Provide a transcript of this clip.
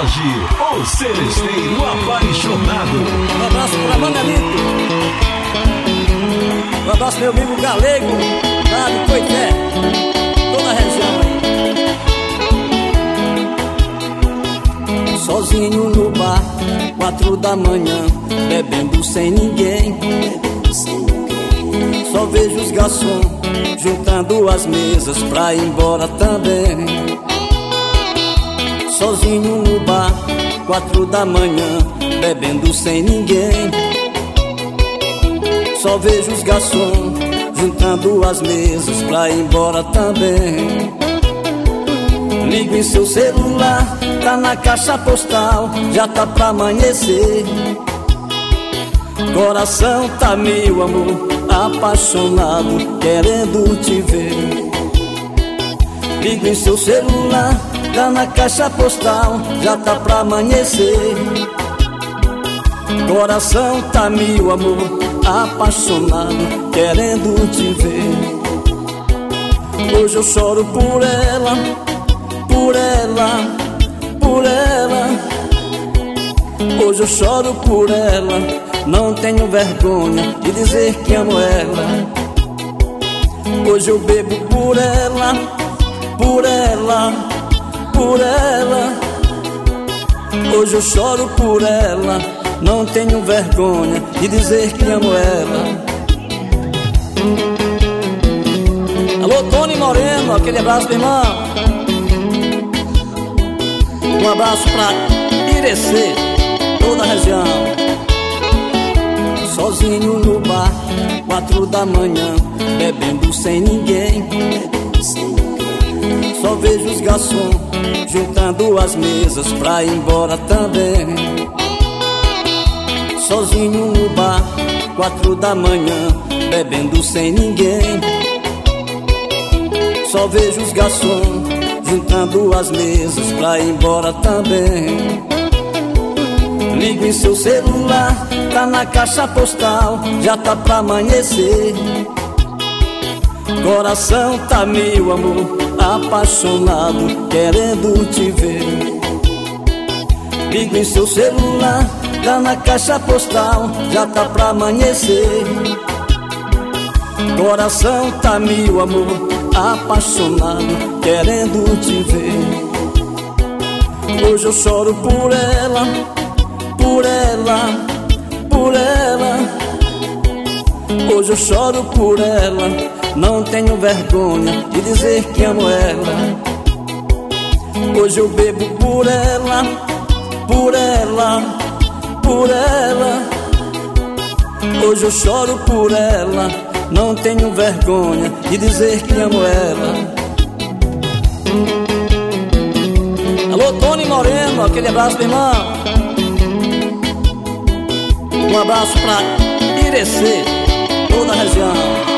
Jorge, o celesteiro apaixonado. Um abraço pra Manelito. Um abraço meu amigo Galego, lá de Coité, toda a região aí. Sozinho no bar, 4 da manhã, bebendo sem ninguém. Só vejo os garçons juntando as mesas pra ir embora também. Sozinho no bar, 4 da manhã, bebendo sem ninguém. Só vejo os garçons juntando as mesas pra ir embora também. Ligo em seu celular, tá na caixa postal, já tá pra amanhecer. Coração tá mil, amor, apaixonado, querendo te ver. Ligo em seu celular, tá na caixa postal, já tá pra amanhecer. Coração tá mil, amor, apaixonado, querendo te ver. Hoje eu choro por ela, por ela, por ela. Hoje eu choro por ela, não tenho vergonha de dizer que amo ela. Hoje eu bebo por ela, por ela, por ela. Hoje eu choro por ela, não tenho vergonha de dizer que amo ela. Alô, Tony Moreno, aquele abraço, meu irmão. Um abraço pra Irecê, toda a região. Sozinho no bar, 4 da manhã, bebendo sem ninguém. Só vejo os garçons juntando as mesas pra ir embora também. Sozinho no bar, 4 da manhã, bebendo sem ninguém. Só vejo os garçons juntando as mesas pra ir embora também. Ligo em seu celular, tá na caixa postal, já tá pra amanhecer. Coração tá mil, amor, apaixonado, querendo te ver. Ligo em seu celular, tá na caixa postal, já tá pra amanhecer. Coração tá mil, amor, apaixonado, querendo te ver. Hoje eu choro por ela, por ela, por ela. Hoje eu choro por ela, não tenho vergonha de dizer que amo ela. Hoje eu bebo por ela, por ela, por ela. Hoje eu choro por ela, não tenho vergonha de dizer que amo ela. Alô, Tony Moreno, aquele abraço, meu irmão. Um abraço pra Irecê, toda a região.